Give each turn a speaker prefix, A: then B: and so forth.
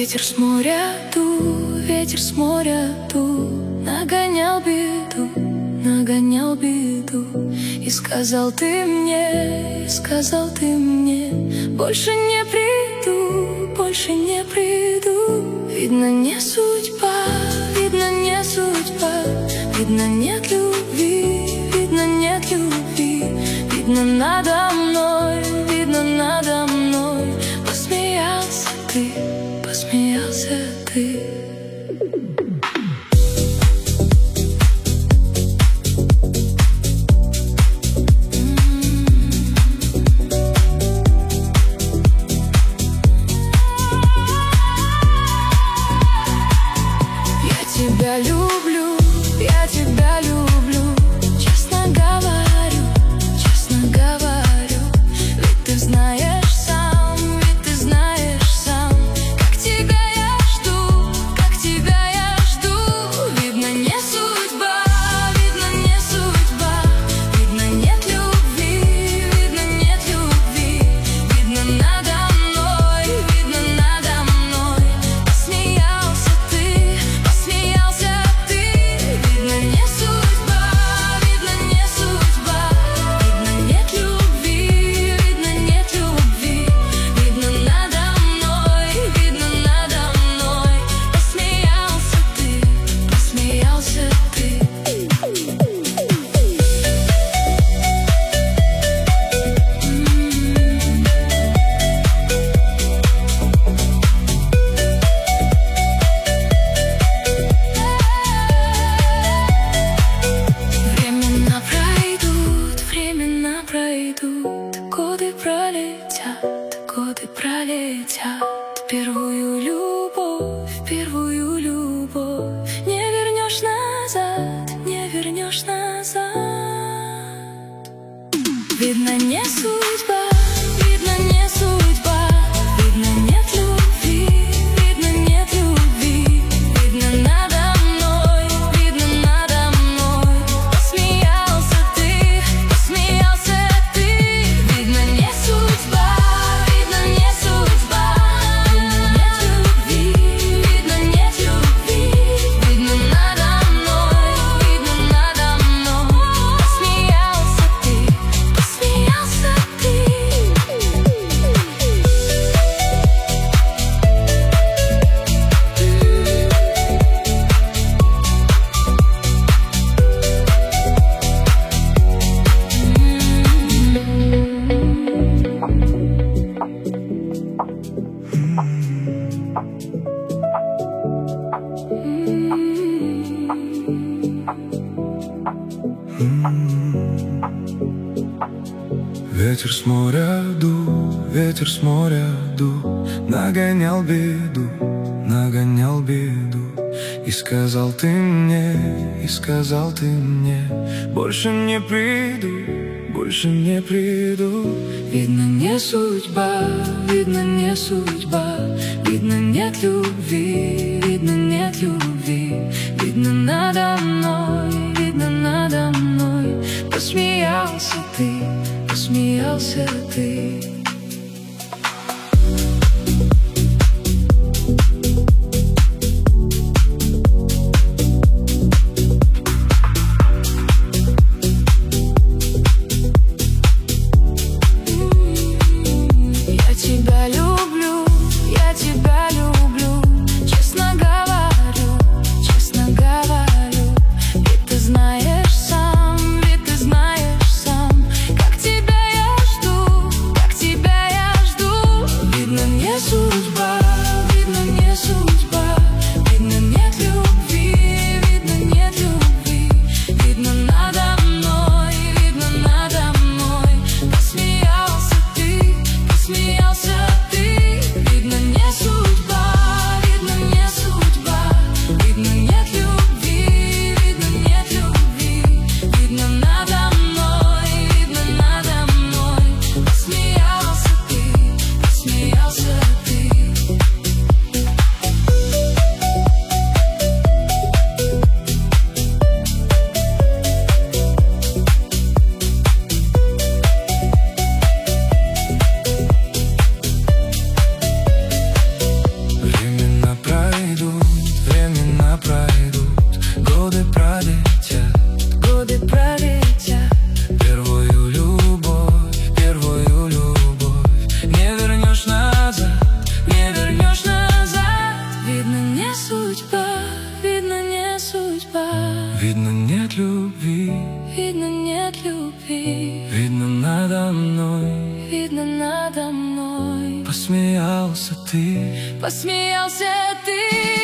A: Ветер с моря дул, нагонял беду. И сказал ты мне, больше не приду. Видно, не судьба, видно, нет любви, видно, надо мной, посмеялся ты. Я тебя люблю, честно говорю. Ведь ты знаешь сам, как тебя я жду. Видно, не судьба, видно, нет любви, видно, надо мной, посмеялся ты. Видно, не судьба, видно, нет любви, видно, надо мной, посмеялся ты. Времена пройдут, годы пролетят. Первую любовь не вернешь назад. Видно, не судьба, видно, нет любви, видно, надо мной, посмеялся ты. Видно, не судьба, нет любви, видно, надо мной, посмеялся ты.
B: Ветер с моря дул, нагонял беду. И сказал ты мне, больше не приду.
A: Видно, не судьба, видно, нет любви, видно, надо мной, посмеялся ты. Я тебя люблю, честно говорю. Ведь ты знаешь сам, как тебя я жду. надо мной.
B: Посмеялся ты,
A: Посмеялся ты.